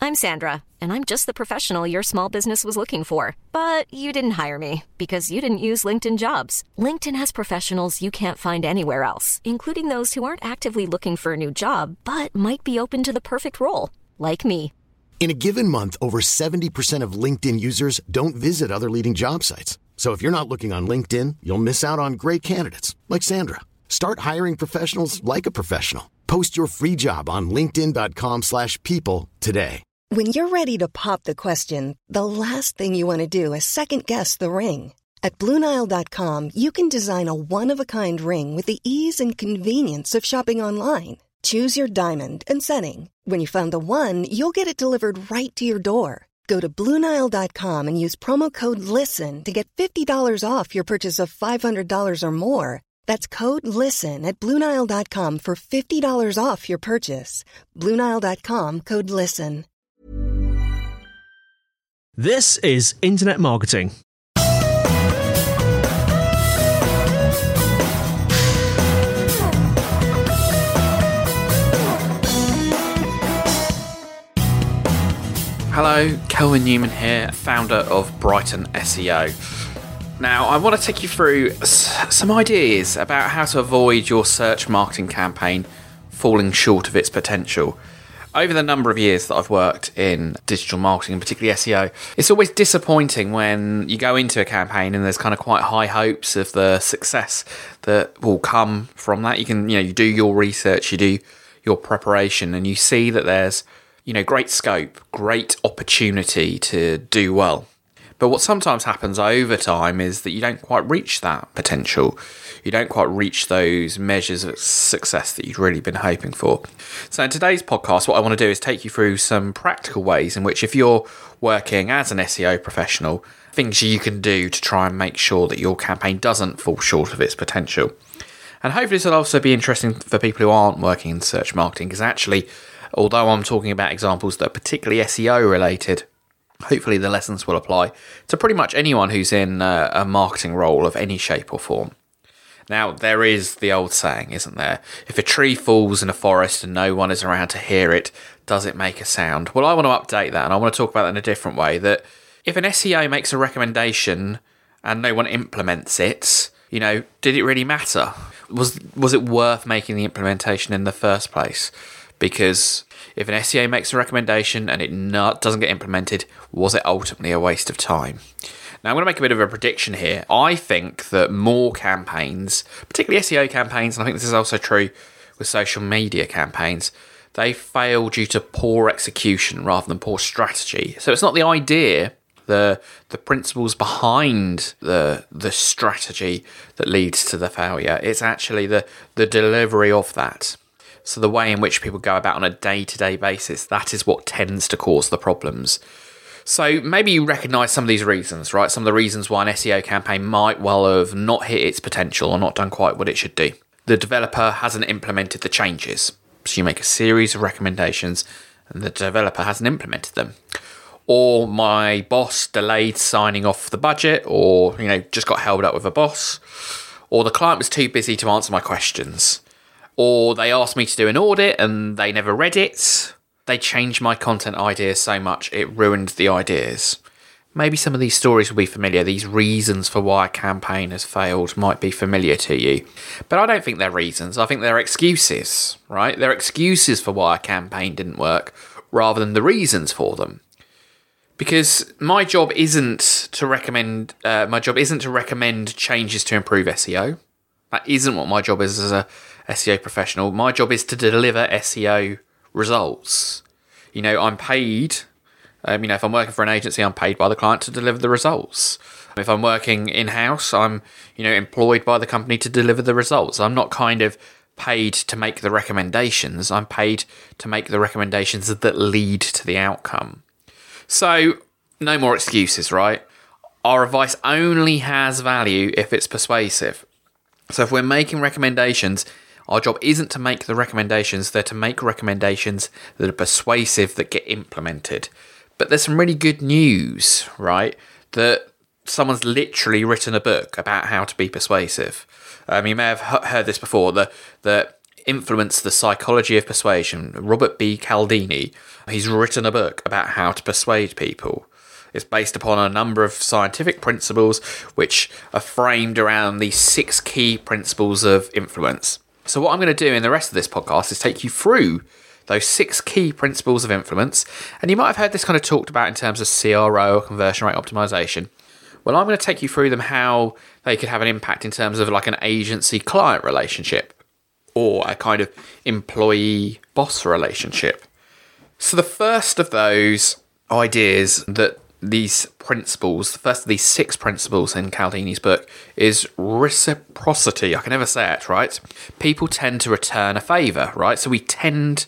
I'm Sandra, and I'm just the professional your small business was looking for. But you didn't hire me because you didn't use LinkedIn Jobs. LinkedIn has professionals you can't find anywhere else, including those who aren't actively looking for a new job, but might be open to the perfect role, like me. In a given month, over 70% of LinkedIn users don't visit other leading job sites. So if you're not looking on LinkedIn, you'll miss out on great candidates like Sandra. Start hiring professionals like a professional. Post your free job on linkedin.com/people today. When you're ready to pop the question, the last thing you want to do is second-guess the ring. At BlueNile.com, you can design a one-of-a-kind ring with the ease and convenience of shopping online. Choose your diamond and setting. When you find the one, you'll get it delivered right to your door. Go to BlueNile.com and use promo code LISTEN to get $50 off your purchase of $500 or more. That's code LISTEN at BlueNile.com for $50 off your purchase. BlueNile.com, code LISTEN. This is Internet Marketing. Hello, Kelvin Newman here, founder of Brighton SEO. Now, I want to take you through some ideas about how to avoid your search marketing campaign falling short of its potential. Over the number of years that I've worked in digital marketing, particularly SEO, it's always disappointing when you go into a campaign and there's kind of quite high hopes of the success that will come from that. You do your research, you do your preparation, and you see that there's great scope, great opportunity to do well. But what sometimes happens over time is that you don't quite reach that potential. You don't quite reach those measures of success that you've really been hoping for. So in today's podcast, what I want to do is take you through some practical ways in which, if you're working as an SEO professional, things you can do to try and make sure that your campaign doesn't fall short of its potential. And hopefully this will also be interesting for people who aren't working in search marketing, because actually, although I'm talking about examples that are particularly SEO related, hopefully the lessons will apply to pretty much anyone who's in a marketing role of any shape or form. Now, there is the old saying, isn't there? If a tree falls in a forest and no one is around to hear it, does it make a sound? Well, I want to update that, and I want to talk about that in a different way, that if an SEO makes a recommendation and no one implements it, did it really matter? Was it worth making the implementation in the first place? Because if an SEO makes a recommendation and it doesn't get implemented, was it ultimately a waste of time? Now, I'm going to make a bit of a prediction here. I think that more campaigns, particularly SEO campaigns, and I think this is also true with social media campaigns, they fail due to poor execution rather than poor strategy. So it's not the idea, the principles behind the strategy that leads to the failure. It's actually the delivery of that. So the way in which people go about on a day-to-day basis, that is what tends to cause the problems. So maybe you recognise some of these reasons, right? Some of the reasons why an SEO campaign might well have not hit its potential or not done quite what it should do. The developer hasn't implemented the changes. So you make a series of recommendations and the developer hasn't implemented them. Or my boss delayed signing off the budget, or just got held up with a boss. Or the client was too busy to answer my questions. Or they asked me to do an audit and they never read it. They changed my content ideas so much it ruined the ideas. Maybe some of these stories will be familiar. These reasons for why a campaign has failed might be familiar to you. But I don't think they're reasons. I think they're excuses, right? They're excuses for why a campaign didn't work rather than the reasons for them. Because my job isn't to recommend changes to improve SEO. That isn't what my job is as a SEO professional. My job is to deliver SEO results. I'm paid. If I'm working for an agency, I'm paid by the client to deliver the results. If I'm working in-house, I'm, employed by the company to deliver the results. I'm not kind of paid to make the recommendations. I'm paid to make the recommendations that lead to the outcome. So, no more excuses, right? Our advice only has value if it's persuasive. So if we're making recommendations, our job isn't to make the recommendations, they're to make recommendations that are persuasive, that get implemented. But there's some really good news, right? That someone's literally written a book about how to be persuasive. You may have heard this before, that Influence, the Psychology of Persuasion, Robert B. Cialdini. He's written a book about how to persuade people. It's based upon a number of scientific principles which are framed around these 6 key principles of influence. So what I'm going to do in the rest of this podcast is take you through those 6 key principles of influence. And you might have heard this kind of talked about in terms of CRO or conversion rate optimization. Well, I'm going to take you through them, how they could have an impact in terms of like an agency-client relationship or a kind of employee-boss relationship. So the first of those ideas that these principles, the first of these 6 principles in Cialdini's book, is reciprocity. I can never say it, right? People tend to return a favour, right? So we tend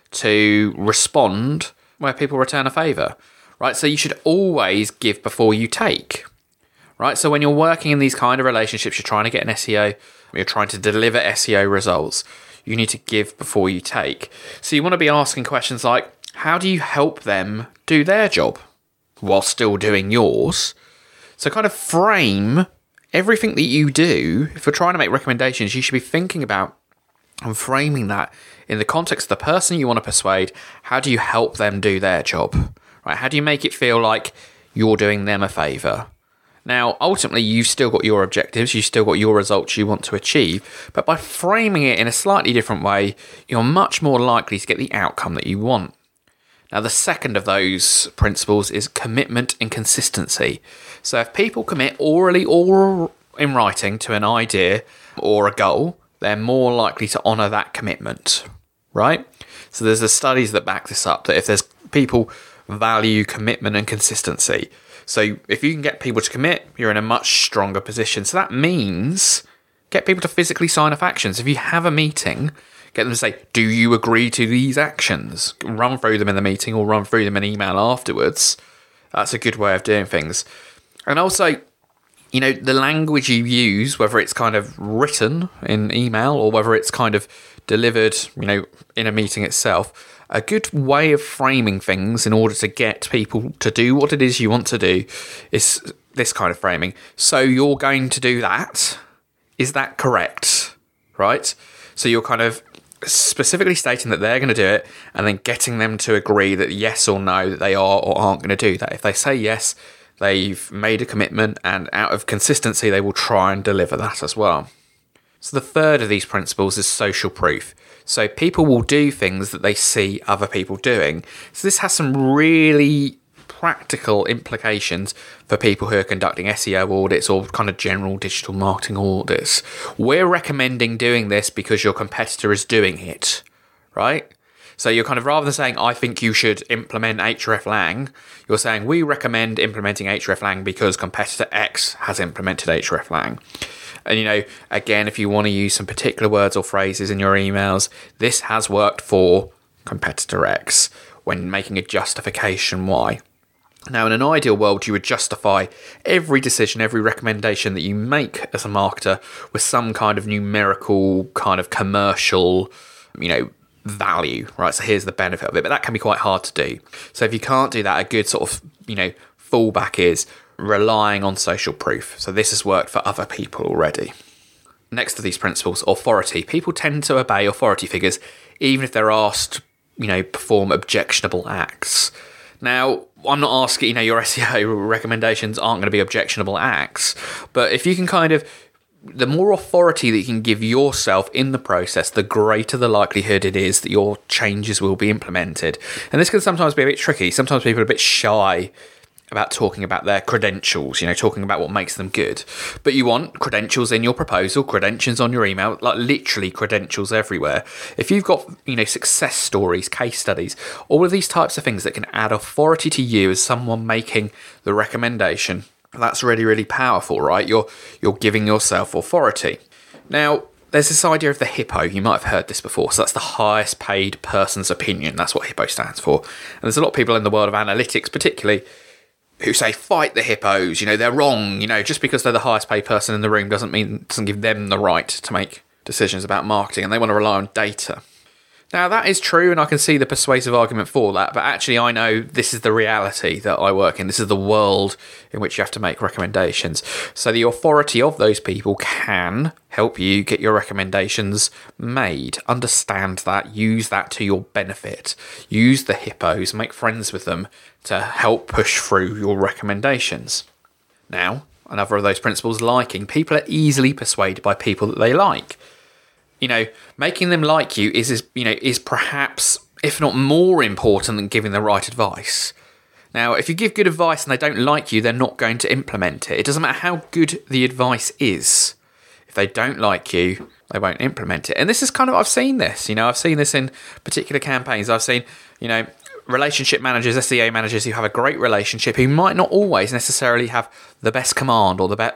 to respond where people return a favour, right? So you should always give before you take, right? So when you're working in these kind of relationships, you're trying to get an SEO, you're trying to deliver SEO results, you need to give before you take. So you want to be asking questions like, how do you help them do their job while still doing yours? So kind of frame everything that you do. If you're trying to make recommendations, you should be thinking about and framing that in the context of the person you want to persuade. How do you help them do their job? Right? How do you make it feel like you're doing them a favour? Now, ultimately, you've still got your objectives, you've still got your results you want to achieve, but by framing it in a slightly different way, you're much more likely to get the outcome that you want. Now, the second of those principles is commitment and consistency. So if people commit orally or in writing to an idea or a goal, they're more likely to honour that commitment, right? So there's the studies that back this up, that if there's people value commitment and consistency. So if you can get people to commit, you're in a much stronger position. So that means get people to physically sign off actions. If you have a meeting, get them to say, do you agree to these actions? Run through them in the meeting or run through them in email afterwards. That's a good way of doing things. And also, you know, the language you use, whether it's kind of written in email or whether it's kind of delivered, you know, in a meeting itself, a good way of framing things in order to get people to do what it is you want to do is this kind of framing. So you're going to do that. Is that correct? Right? So you're kind of specifically stating that they're going to do it and then getting them to agree that yes or no, that they are or aren't going to do that. If they say yes, they've made a commitment, and out of consistency, they will try and deliver that as well. So the third of these principles is social proof. So people will do things that they see other people doing. So this has some really practical implications for people who are conducting SEO audits or kind of general digital marketing audits. We're recommending doing this because your competitor is doing it, right? So you're kind of, rather than saying, I think you should implement hreflang, you're saying, we recommend implementing hreflang because competitor X has implemented hreflang. And, you know, again, if you want to use some particular words or phrases in your emails, this has worked for competitor X when making a justification why. Now, in an ideal world, you would justify every decision, every recommendation that you make as a marketer with some kind of numerical, kind of commercial, you know, value, right? So here's the benefit of it, but that can be quite hard to do. So if you can't do that, a good sort of, you know, fallback is relying on social proof. So this has worked for other people already. Next to these principles, authority. People tend to obey authority figures, even if they're asked, you know, perform objectionable acts. Now, I'm not asking, you know, your SEO recommendations aren't going to be objectionable acts, but if you can kind of, the more authority that you can give yourself in the process, the greater the likelihood it is that your changes will be implemented. And this can sometimes be a bit tricky. Sometimes people are a bit shy about talking about their credentials, you know, talking about what makes them good. But you want credentials in your proposal, credentials on your email, like literally credentials everywhere. If you've got, you know, success stories, case studies, all of these types of things that can add authority to you as someone making the recommendation, that's really, really powerful, right? You're giving yourself authority. Now, there's this idea of the HIPPO. You might have heard this before. So that's the highest paid person's opinion. That's what HIPPO stands for. And there's a lot of people in the world of analytics, particularly, who say, fight the hippos, you know, they're wrong. You know, just because they're the highest paid person in the room doesn't give them the right to make decisions about marketing, and they want to rely on data. Now, that is true, and I can see the persuasive argument for that, but actually I know this is the reality that I work in. This is the world in which you have to make recommendations. So the authority of those people can help you get your recommendations made. Understand that, use that to your benefit. Use the hippos, make friends with them to help push through your recommendations. Now, another of those principles, liking. People are easily persuaded by people that they like. Making them like you is perhaps, if not more important than giving the right advice. Now, if you give good advice and they don't like you, they're not going to implement it. It doesn't matter how good the advice is. If they don't like you, they won't implement it. And this is I've seen this. I've seen this in particular campaigns. I've seen, relationship managers, SEA managers who have a great relationship who might not always necessarily have the best command or the best,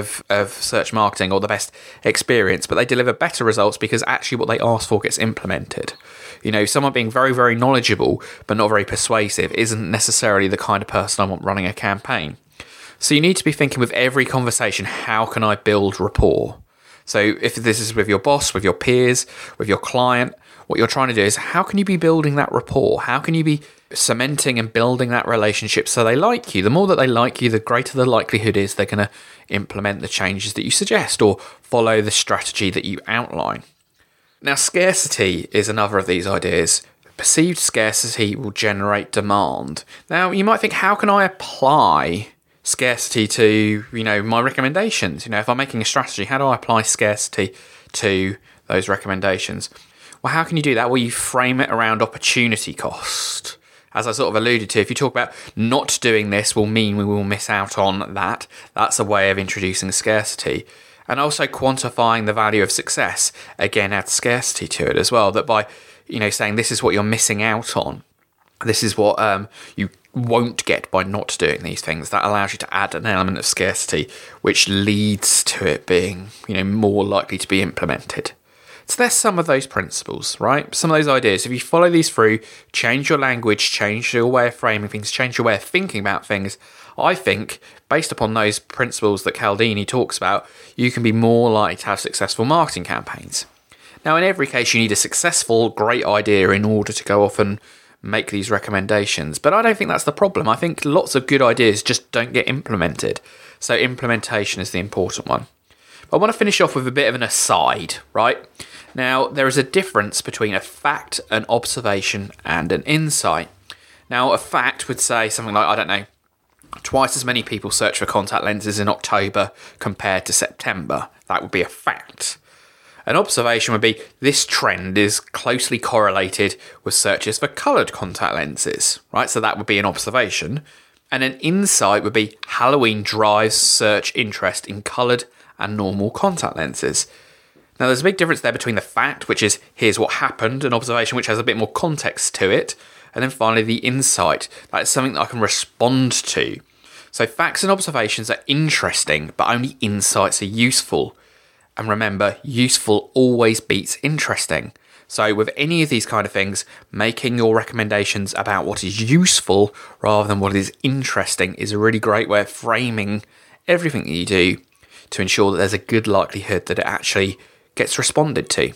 of search marketing or the best experience, but they deliver better results because actually what they ask for gets implemented. Someone being very, very knowledgeable but not very persuasive isn't necessarily the kind of person I want running a campaign. So you need to be thinking with every conversation, how can I build rapport? So if this is with your boss, with your peers, with your client, what you're trying to do is how can you be building that rapport? How can you be cementing and building that relationship so they like you? The more that they like you, the greater the likelihood is they're going to implement the changes that you suggest or follow the strategy that you outline. Now, scarcity is another of these ideas. Perceived scarcity will generate demand. Now, you might think, how can I apply scarcity to, my recommendations? If I'm making a strategy, how do I apply scarcity to those recommendations? Well, how can you do that? Well, you frame it around opportunity cost. As I sort of alluded to, if you talk about not doing this will mean we will miss out on that, that's a way of introducing scarcity. And also quantifying the value of success, again, adds scarcity to it as well. That by, saying this is what you're missing out on, this is what you won't get by not doing these things, that allows you to add an element of scarcity, which leads to it being, more likely to be implemented. So there's some of those principles, right? Some of those ideas. If you follow these through, change your language, change your way of framing things, change your way of thinking about things, I think, based upon those principles that Cialdini talks about, you can be more likely to have successful marketing campaigns. Now, in every case, you need a successful, great idea in order to go off and make these recommendations. But I don't think that's the problem. I think lots of good ideas just don't get implemented. So implementation is the important one. I want to finish off with a bit of an aside, right? Now, there is a difference between a fact, an observation, and an insight. Now, a fact would say something like, twice as many people search for contact lenses in October compared to September. That would be a fact. An observation would be, this trend is closely correlated with searches for coloured contact lenses, right? So that would be an observation. And an insight would be, Halloween drives search interest in coloured and normal contact lenses. Now, there's a big difference there between the fact, which is here's what happened, an observation which has a bit more context to it, and then finally the insight. That's something that I can respond to. So facts and observations are interesting, but only insights are useful. And remember, useful always beats interesting. So with any of these kind of things, making your recommendations about what is useful rather than what is interesting is a really great way of framing everything that you do to ensure that there's a good likelihood that it actually gets responded to.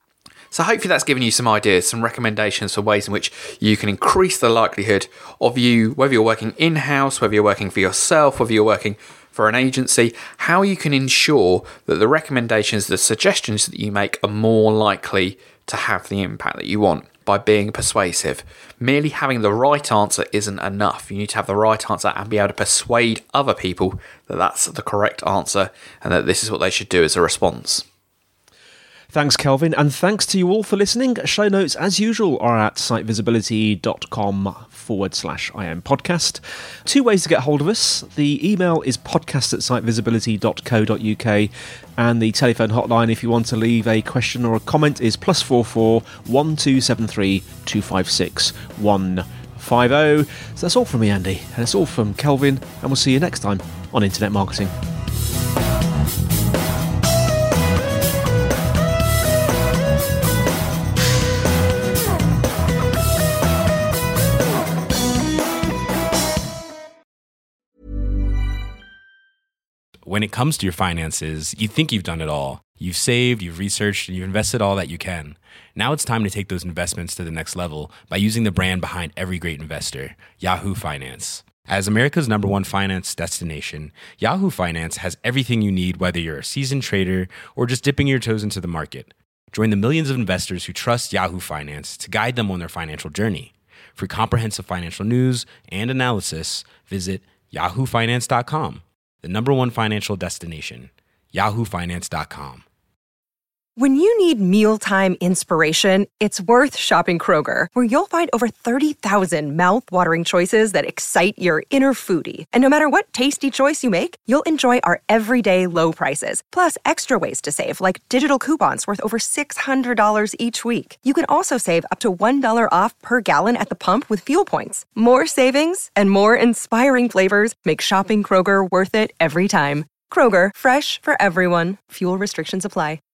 So hopefully that's given you some ideas, some recommendations for ways in which you can increase the likelihood of you, whether you're working in-house, whether you're working for yourself, whether you're working for an agency, how you can ensure that the recommendations, the suggestions that you make are more likely to have the impact that you want by being persuasive. Merely having the right answer isn't enough. You need to have the right answer and be able to persuade other people that that's the correct answer and that this is what they should do as a response. Thanks, Kelvin, and thanks to you all for listening. Show notes, as usual, are at sitevisibility.com/IM podcast. 2 ways to get hold of us. The email is podcast@sitevisibility.co.uk, and the telephone hotline, if you want to leave a question or a comment, is +44 1273 256 150. So that's all from me, Andy, and it's all from Kelvin, and we'll see you next time on Internet Marketing. when it comes to your finances, you think you've done it all. You've saved, you've researched, and you've invested all that you can. Now it's time to take those investments to the next level by using the brand behind every great investor, Yahoo Finance. As America's #1 finance destination, Yahoo Finance has everything you need, whether you're a seasoned trader or just dipping your toes into the market. Join the millions of investors who trust Yahoo Finance to guide them on their financial journey. For comprehensive financial news and analysis, visit yahoofinance.com, the #1 financial destination, yahoofinance.com. When you need mealtime inspiration, it's worth shopping Kroger, where you'll find over 30,000 mouth-watering choices that excite your inner foodie. And no matter what tasty choice you make, you'll enjoy our everyday low prices, plus extra ways to save, like digital coupons worth over $600 each week. You can also save up to $1 off per gallon at the pump with fuel points. More savings and more inspiring flavors make shopping Kroger worth it every time. Kroger, fresh for everyone. Fuel restrictions apply.